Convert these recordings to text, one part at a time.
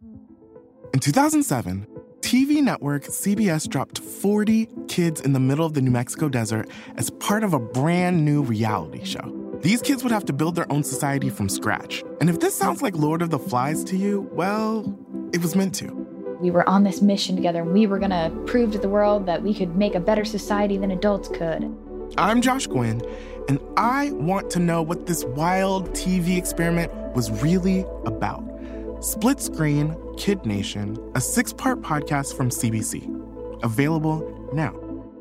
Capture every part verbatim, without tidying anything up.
In two thousand seven, T V network C B S dropped forty kids in the middle of the New Mexico desert as part of a brand new reality show. These kids would have to build their own society from scratch. And if this sounds like Lord of the Flies to you, well, it was meant to. We were on this mission together, and we were going to prove to the world that we could make a better society than adults could. I'm Josh Gwynn, and I want to know what this wild T V experiment was really about. Split Screen, Kid Nation, a six-part podcast from C B C. Available now.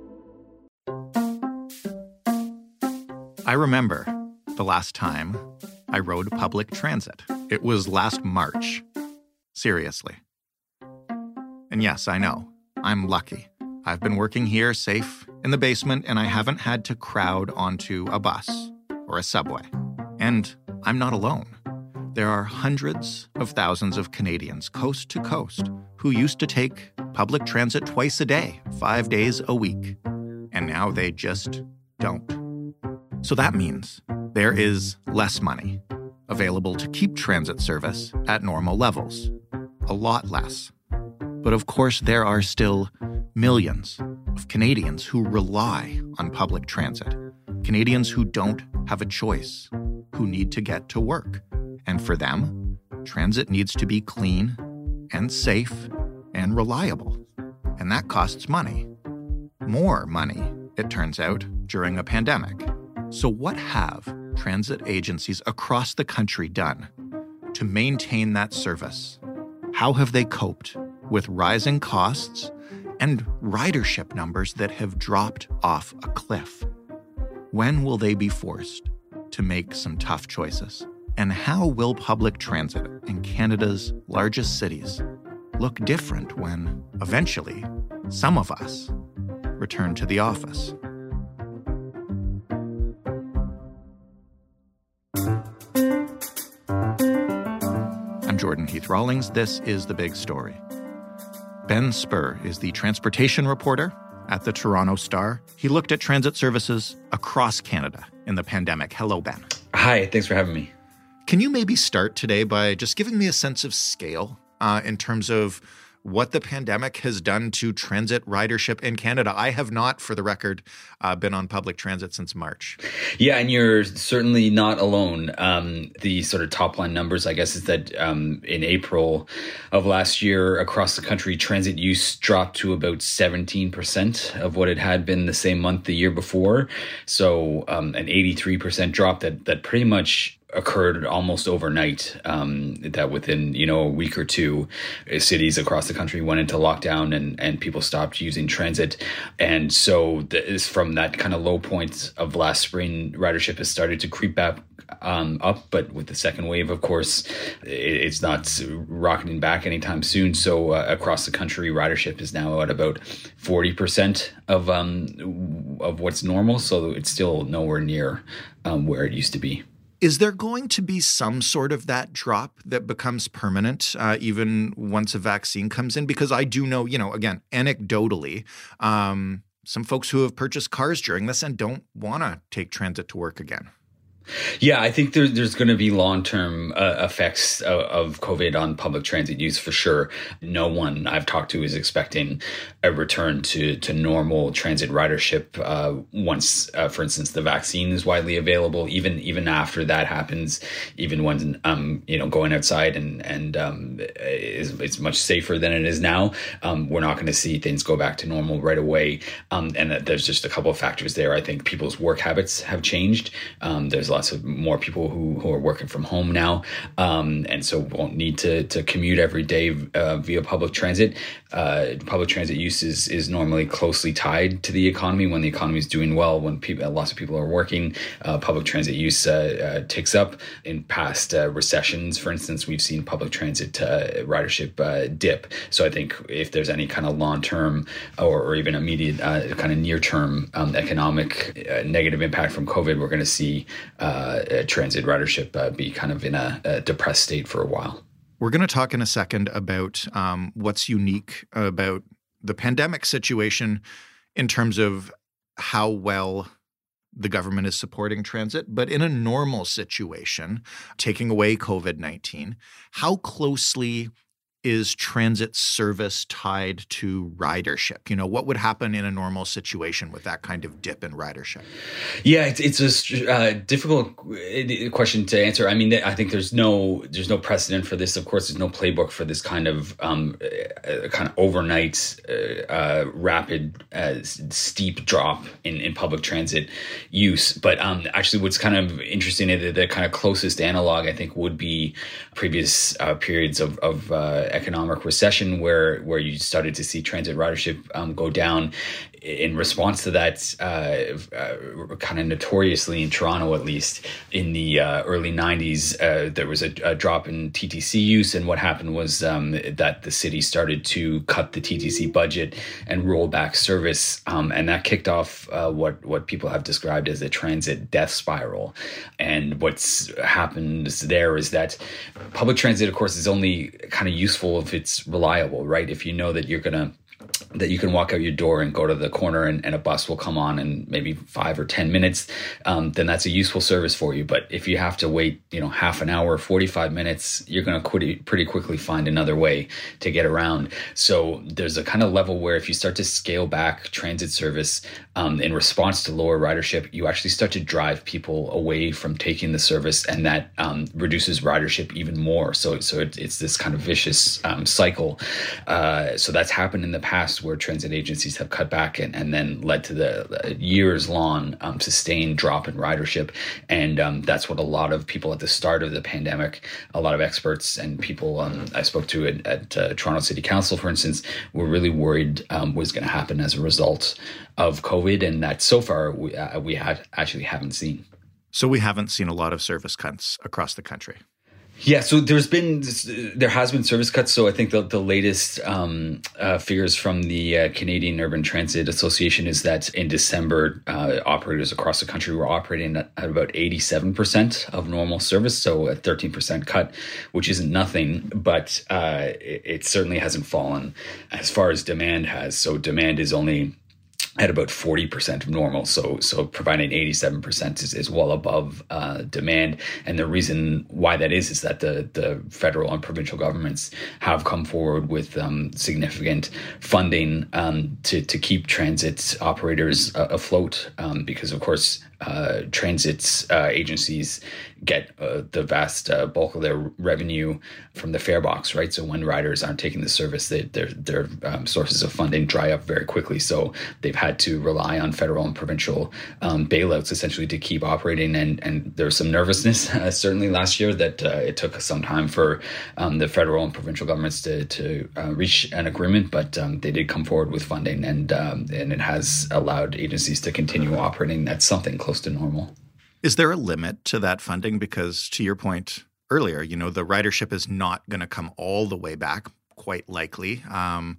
I remember the last time I rode public transit. It was last March. Seriously. And yes, I know, I'm lucky. I've been working here safe in the basement, and I haven't had to crowd onto a bus or a subway. And I'm not alone. There are hundreds of thousands of Canadians coast to coast who used to take public transit twice a day, five days a week. And now they just don't. So that means there is less money available to keep transit service at normal levels. A lot less. But of course, there are still millions of Canadians who rely on public transit. Canadians who don't have a choice, who need to get to work. And for them, transit needs to be clean and safe and reliable. And that costs money. More money, it turns out, during a pandemic. So what have transit agencies across the country done to maintain that service? How have they coped with rising costs and ridership numbers that have dropped off a cliff? When will they be forced to make some tough choices? And how will public transit in Canada's largest cities look different when, eventually, some of us return to the office? I'm Jordan Heath Rawlings. This is The Big Story. Ben Spur is the transportation reporter at the Toronto Star. He looked at transit services across Canada in the pandemic. Hello, Ben. Hi, thanks for having me. Can you maybe start today by just giving me a sense of scale uh, in terms of what the pandemic has done to transit ridership in Canada? I have not, for the record, uh, been on public transit since March. Yeah, and you're certainly not alone. Um, the sort of top line numbers, I guess, is that um, in April of last year, across the country, transit use dropped to about seventeen percent of what it had been the same month the year before. So um, an eighty-three percent drop that that pretty much occurred almost overnight, um, that within, you know, a week or two, cities across the country went into lockdown and, and people stopped using transit. And so this, from that kind of low point of last spring, ridership has started to creep back um, up. But with the second wave, of course, it, it's not rocketing back anytime soon. So uh, across the country, ridership is now at about forty percent of, um, of what's normal. So it's still nowhere near um, where it used to be. Is there going to be some sort of that drop that becomes permanent, uh, even once a vaccine comes in? Because I do know, you know, again, anecdotally, um, some folks who have purchased cars during this and don't want to take transit to work again. Yeah, I think there, there's going to be long-term uh, effects of, of COVID on public transit use for sure. No one I've talked to is expecting a return to, to normal transit ridership uh, once, uh, for instance, the vaccine is widely available. Even even after that happens, even when um, you know going outside and and um, is it's much safer than it is now. Um, we're not going to see things go back to normal right away. Um, and that there's just a couple of factors there. I think people's work habits have changed. Um, there's lots of more people who, who are working from home now, um, and so won't need to to commute every day uh, via public transit. Uh, public transit use is, is normally closely tied to the economy. When the economy is doing well, when people, lots of people are working, uh, public transit use uh, uh, ticks up. In past uh, recessions, for instance, we've seen public transit uh, ridership uh, dip. So I think if there's any kind of long-term or, or even immediate uh, kind of near-term um, economic uh, negative impact from COVID, we're going to see uh, transit ridership uh, be kind of in a, a depressed state for a while. We're going to talk in a second about um, what's unique about the pandemic situation in terms of how well the government is supporting transit. But in a normal situation, taking away COVID nineteen, how closely is transit service tied to ridership? You know, what would happen in a normal situation with that kind of dip in ridership? Yeah, it's, it's a uh, difficult question to answer. I mean, I think there's no there's no precedent for this. Of course, there's no playbook for this kind of um, uh, kind of overnight, uh, uh, rapid, uh, steep drop in, in public transit use. But um, actually, what's kind of interesting, the, the kind of closest analog, I think, would be previous uh, periods of, of uh, economic recession where where you started to see transit ridership um, go down. In response to that, uh, uh, kind of notoriously in Toronto, at least in the uh, early nineties, uh, there was a, a drop in T T C use. And what happened was um, that the city started to cut the T T C budget and roll back service. Um, and that kicked off uh, what, what people have described as a transit death spiral. And what's happened there is that public transit, of course, is only kind of useful if it's reliable, right? If you know that you're going to that you can walk out your door and go to the corner and, and a bus will come on in maybe five or ten minutes, um, then that's a useful service for you. But if you have to wait, you know, half an hour, forty-five minutes, you're going to pretty quickly find another way to get around. So there's a kind of level where if you start to scale back transit service um, in response to lower ridership, you actually start to drive people away from taking the service, and that um, reduces ridership even more. So, so it, it's this kind of vicious um, cycle. Uh, so that's happened in the past, where transit agencies have cut back and, and then led to the years-long um, sustained drop in ridership. And um, that's what a lot of people at the start of the pandemic, a lot of experts and people um, I spoke to at, at uh, Toronto City Council, for instance, were really worried um, was going to happen as a result of COVID, and that so far we, uh, we had actually haven't seen. So we haven't seen a lot of service cuts across the country. Yeah, so there's been there has been service cuts. So I think the the latest um, uh, figures from the uh, Canadian Urban Transit Association is that in December, uh, operators across the country were operating at, at about eighty-seven percent of normal service, so a thirteen percent cut, which isn't nothing, but uh, it, it certainly hasn't fallen as far as demand has. So demand is only at about forty percent of normal. So so providing eighty-seven percent is, is well above uh, demand. And the reason why that is is that the, the federal and provincial governments have come forward with um, significant funding um, to, to keep transit operators uh, afloat um, because, of course, uh, transit uh, agencies get uh, the vast uh, bulk of their revenue from the fare box, right? So when riders aren't taking the service, they, their their um, sources of funding dry up very quickly. So they've had to rely on federal and provincial um, bailouts essentially to keep operating. And, and there was some nervousness, uh, certainly last year, that uh, it took some time for um, the federal and provincial governments to, to uh, reach an agreement, but um, they did come forward with funding, and um, and it has allowed agencies to continue operating at something close to normal. Is there a limit to that funding? Because to your point earlier, you know, the ridership is not going to come all the way back, quite likely. Um,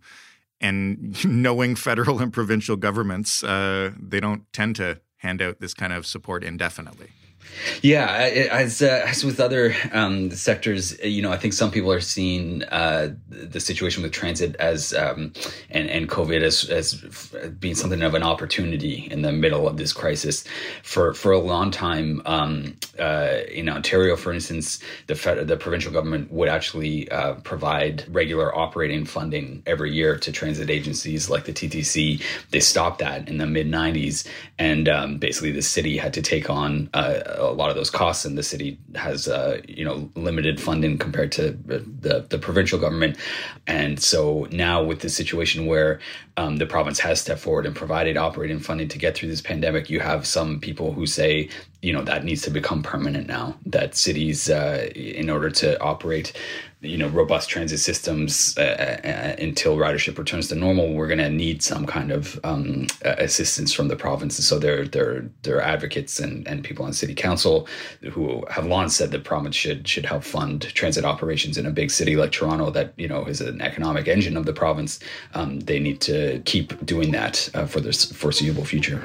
and knowing federal and provincial governments, uh, they don't tend to hand out this kind of support indefinitely. Yeah, as uh, as with other um, sectors, you know, I think some people are seeing uh, the situation with transit as um, and and COVID as as being something of an opportunity in the middle of this crisis. For for a long time, um, uh, in Ontario, for instance, the fed, the provincial government would actually uh, provide regular operating funding every year to transit agencies like the T T C. They stopped that in the mid nineties, and um, basically the city had to take on Uh, a lot of those costs, and the city has, uh, you know, limited funding compared to the, the provincial government. And so now with the situation where um, the province has stepped forward and provided operating funding to get through this pandemic, you have some people who say, you know, that needs to become permanent now, that cities, uh, in order to operate, you know, robust transit systems uh, uh, until ridership returns to normal, we're going to need some kind of um, assistance from the province. And so there, there, there are advocates and, and people on city council who have long said the province should should help fund transit operations in a big city like Toronto that, you know, is an economic engine of the province. Um, they need to keep doing that uh, for the foreseeable future.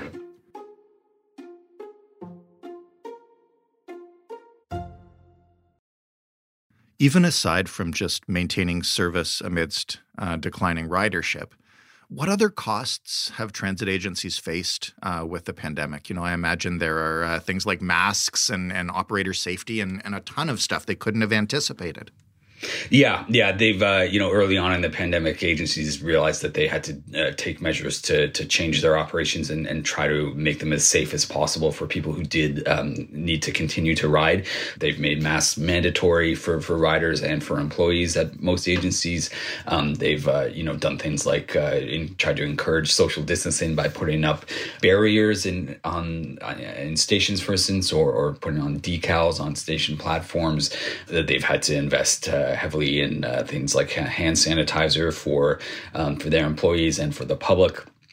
Even aside from just maintaining service amidst uh, declining ridership, what other costs have transit agencies faced uh, with the pandemic? You know, I imagine there are uh, things like masks and, and operator safety and, and a ton of stuff they couldn't have anticipated. Yeah, yeah, they've uh, you know early on in the pandemic, agencies realized that they had to uh, take measures to to change their operations and, and try to make them as safe as possible for people who did um, need to continue to ride. They've made masks mandatory for, for riders and for employees at most agencies. Um, they've uh, you know done things like uh, in, tried to encourage social distancing by putting up barriers in on in stations, for instance, or, or putting on decals on station platforms. That they've had to invest Uh, heavily in uh, things like hand sanitizer for um, for their employees and for the public,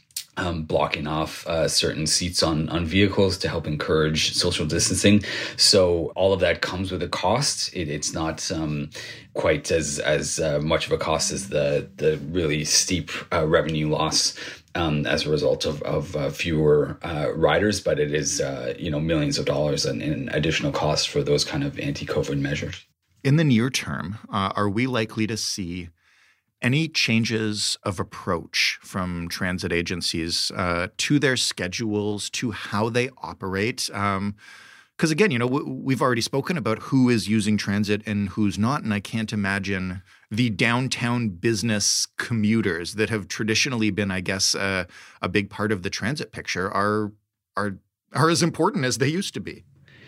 um, blocking off uh, certain seats on, on vehicles to help encourage social distancing. So all of that comes with a cost. It, it's not um, quite as as uh, much of a cost as the the really steep uh, revenue loss Um, as a result of, of uh, fewer uh, riders, but it is uh, you know millions of dollars in, in additional costs for those kind of anti-COVID measures. In the near term, uh, are we likely to see any changes of approach from transit agencies uh, to their schedules, to how they operate? Because um, again, you know, w- we've already spoken about who is using transit and who's not, and I can't imagine the downtown business commuters that have traditionally been, I guess, uh, a big part of the transit picture are are are as important as they used to be.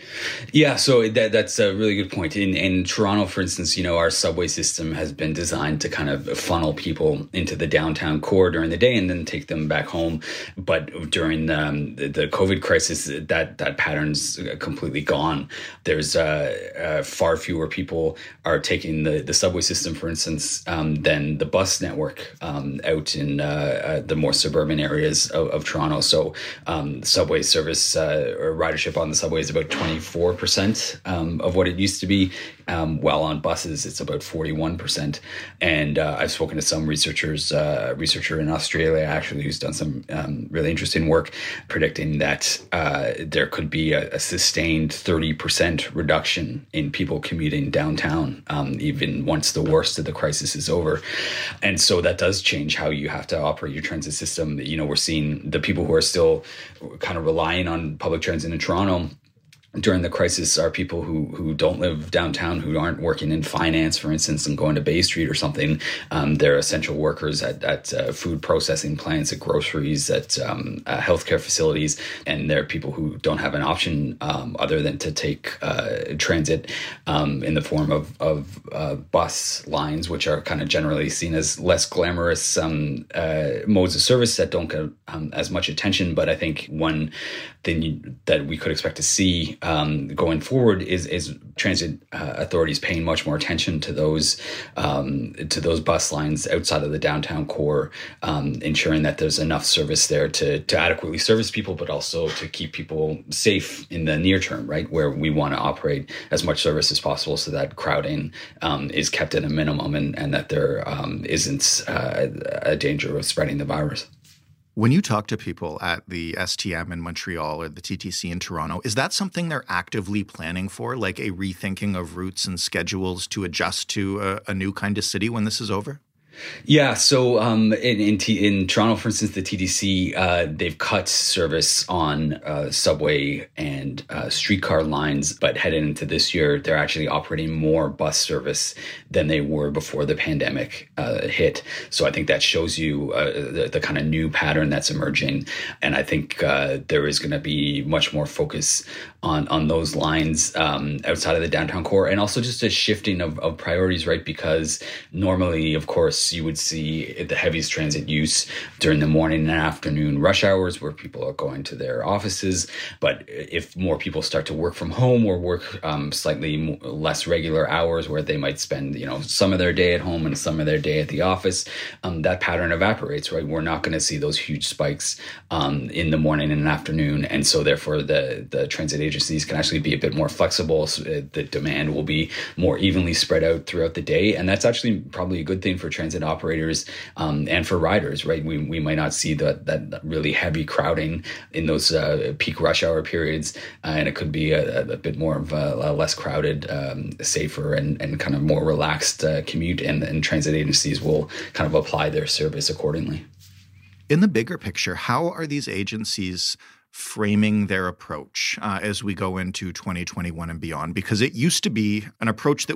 Yeah, so that that's a really good point. In in Toronto, for instance, you know, our subway system has been designed to kind of funnel people into the downtown core during the day and then take them back home. But during um, the, the COVID crisis, that that pattern's completely gone. There's uh, uh, far fewer people are taking the, the subway system, for instance, um, than the bus network um, out in uh, uh, the more suburban areas of, of Toronto. So um, subway service uh, or ridership on the subway is about twenty-four percent um, of what it used to be. Um, while on buses, it's about forty-one percent. And uh, I've spoken to some researchers, uh, a researcher in Australia, actually, who's done some um, really interesting work predicting that uh, there could be a, a sustained thirty percent reduction in people commuting downtown, um, even once the worst of the crisis is over. And so that does change how you have to operate your transit system. You know, we're seeing the people who are still kind of relying on public transit in Toronto during the crisis are people who who don't live downtown, who aren't working in finance, for instance, and going to Bay Street or something. Um, they're essential workers at, at uh, food processing plants, at groceries, at um, uh, healthcare facilities. And they're people who don't have an option um, other than to take uh, transit um, in the form of, of uh, bus lines, which are kind of generally seen as less glamorous um, uh, modes of service that don't get um, as much attention. But I think one thing you, that we could expect to see Um, going forward is is transit uh, authorities paying much more attention to those um, to those bus lines outside of the downtown core, um, ensuring that there's enough service there to to adequately service people, but also to keep people safe in the near term, right? Where we want to operate as much service as possible so that crowding um, is kept at a minimum and, and that there um, isn't uh, a danger of spreading the virus. When you talk to people at the S T M in Montreal or the T T C in Toronto, is that something they're actively planning for, like a rethinking of routes and schedules to adjust to a, a new kind of city when this is over? Yeah, so um, in in, T- in Toronto, for instance, the T T C, uh, they've cut service on uh, subway and uh, streetcar lines, but headed into this year, they're actually operating more bus service than they were before the pandemic uh, hit. So I think that shows you uh, the, the kind of new pattern that's emerging. And I think uh, there is going to be much more focus on, on those lines um, outside of the downtown core, and also just a shifting of, of priorities, right? Because normally, of course, you would see the heaviest transit use during the morning and afternoon rush hours where people are going to their offices. But if more people start to work from home or work um, slightly more, less regular hours where they might spend, you know, some of their day at home and some of their day at the office, um, that pattern evaporates, right? We're not going to see those huge spikes um, in the morning and afternoon. And so therefore the, the transit agencies can actually be a bit more flexible. So the demand will be more evenly spread out throughout the day. And that's actually probably a good thing for transit operators um, and for riders, right? We we might not see that that really heavy crowding in those uh, peak rush hour periods, uh, and it could be a, a bit more of a, a less crowded, um, safer, and, and kind of more relaxed uh, commute, and, and transit agencies will kind of apply their service accordingly. In the bigger picture, how are these agencies framing their approach uh, as we go into twenty twenty-one and beyond? Because it used to be an approach that was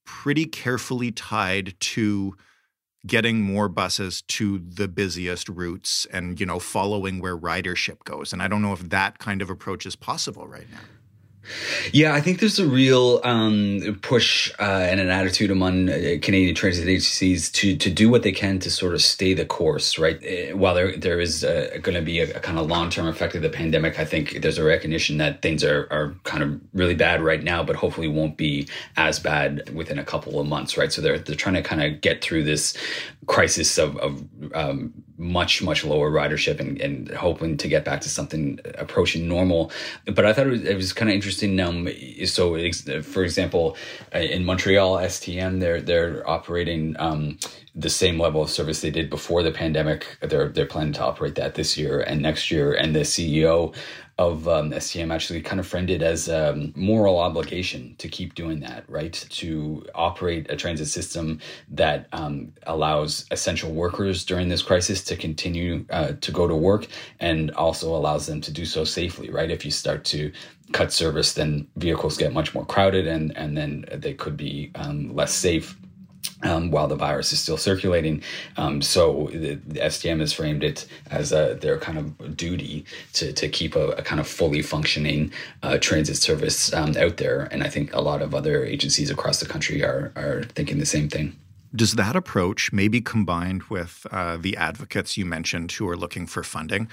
pretty carefully tied to getting more buses to the busiest routes and, you know, following where ridership goes. And I don't know if that kind of approach is possible right now. Yeah, I think there's a real um, push uh, and an attitude among uh, Canadian transit agencies to to do what they can to sort of stay the course, right? Uh, while there there is uh, going to be a, a kind of long-term effect of the pandemic, I think there's a recognition that things are, are kind of really bad right now, but hopefully won't be as bad within a couple of months, right? So they're they're trying to kind of get through this crisis of, of um, much, much lower ridership and, and hoping to get back to something approaching normal. But I thought it was, it was kind of interesting. Um, so, for example, in Montreal, S T M, they're they're operating um, the same level of service they did before the pandemic. They're they're planning to operate that this year and next year. And the C E O of um, S T M actually kind of framed it as a moral obligation to keep doing that, right? To operate a transit system that um, allows essential workers during this crisis to continue uh, to go to work and also allows them to do so safely, right? If you start to cut service, then vehicles get much more crowded and, and then they could be um, less safe. Um, while the virus is still circulating. Um, so the, the S T M has framed it as a, their kind of duty to, to keep a, a kind of fully functioning uh, transit service um, out there. And I think a lot of other agencies across the country are, are thinking the same thing. Does that approach, maybe combined with uh, the advocates you mentioned who are looking for funding,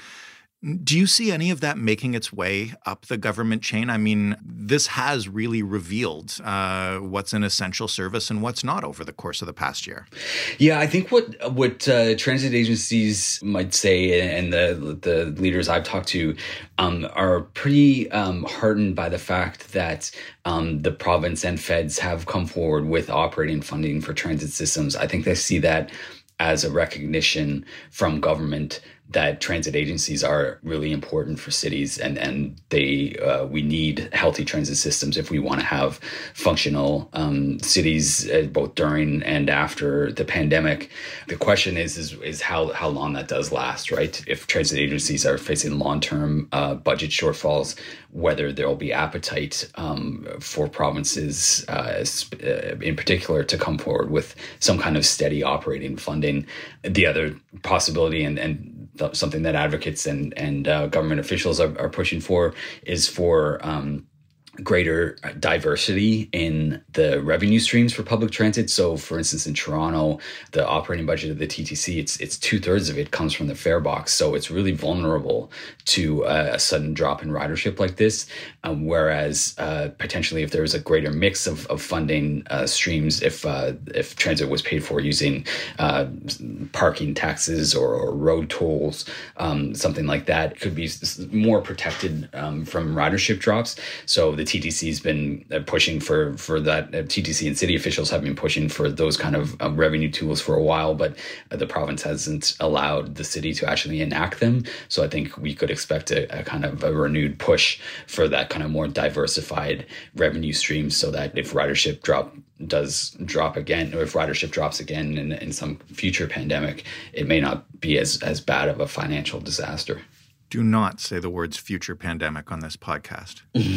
do you see any of that making its way up the government chain? I mean, this has really revealed uh, what's an essential service and what's not over the course of the past year. Yeah, I think what what uh, transit agencies might say, and the the leaders I've talked to, um, are pretty um, heartened by the fact that um, the province and feds have come forward with operating funding for transit systems. I think they see that as a recognition from government that transit agencies are really important for cities, and and they uh, we need healthy transit systems if we want to have functional um, cities uh, both during and after the pandemic. The question is is is how how long that does last, right? If transit agencies are facing long-term uh, budget shortfalls, whether there will be appetite um, for provinces uh, in particular to come forward with some kind of steady operating funding. The other possibility, and and something that advocates and and uh, government officials are, are pushing for, is for um, greater diversity in the revenue streams for public transit. So, for instance, in Toronto, the operating budget of the T T C, it's it's two thirds of it comes from the fare box. So it's really vulnerable to uh, a sudden drop in ridership like this. Um, whereas uh, potentially, if there was a greater mix of, of funding uh, streams, if uh, if transit was paid for using uh, parking taxes or, or road tolls, um, something like that, could be more protected um, from ridership drops. So the The T T C has been pushing for for that. Uh, T T C and city officials have been pushing for those kind of um, revenue tools for a while, but uh, the province hasn't allowed the city to actually enact them. So I think we could expect a, a kind of a renewed push for that kind of more diversified revenue stream, so that if ridership drop does drop again, or if ridership drops again in, in some future pandemic, it may not be as as bad of a financial disaster. Do not say the words future pandemic on this podcast.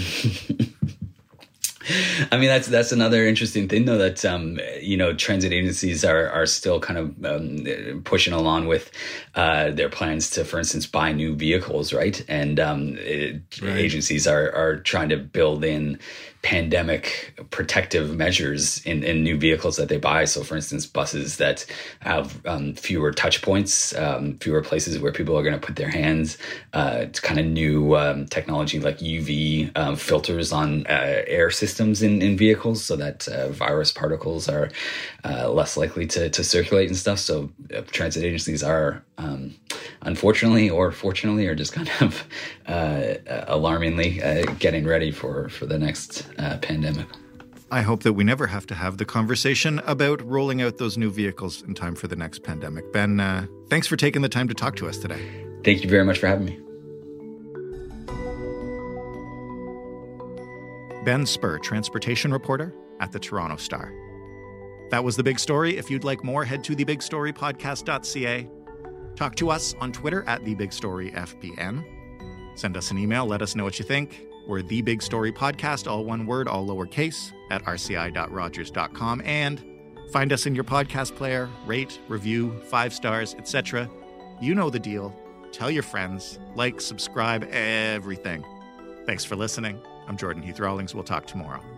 I mean, that's that's another interesting thing, though, that, um, you know, transit agencies are are still kind of um, pushing along with uh, their plans to, for instance, buy new vehicles, right? And um, it, right. agencies are are trying to build in pandemic protective measures in, in new vehicles that they buy. So, for instance, buses that have um, fewer touch points, um, fewer places where people are going to put their hands. Uh, it's kind of new um, technology like U V um, filters on uh, air systems in, in vehicles, so that uh, virus particles are uh, less likely to, to circulate and stuff. So uh, transit agencies are, um, unfortunately or fortunately, are just kind of uh, alarmingly uh, getting ready for, for the next Uh, pandemic. I hope that we never have to have the conversation about rolling out those new vehicles in time for the next pandemic. Ben, uh, thanks for taking the time to talk to us today. Thank you very much for having me. Ben Spur, transportation reporter at the Toronto Star. That was The Big Story. If you'd like more, head to the big story podcast dot c a. Talk to us on Twitter at the big story f p n. Send us an email. Let us know what you think. We're The Big Story Podcast, all one word, all lowercase, at r c i dot rogers dot com. And find us in your podcast player, rate, review, five stars, et cetera. You know the deal. Tell your friends, like, subscribe, everything. Thanks for listening. I'm Jordan Heath Rawlings. We'll talk tomorrow.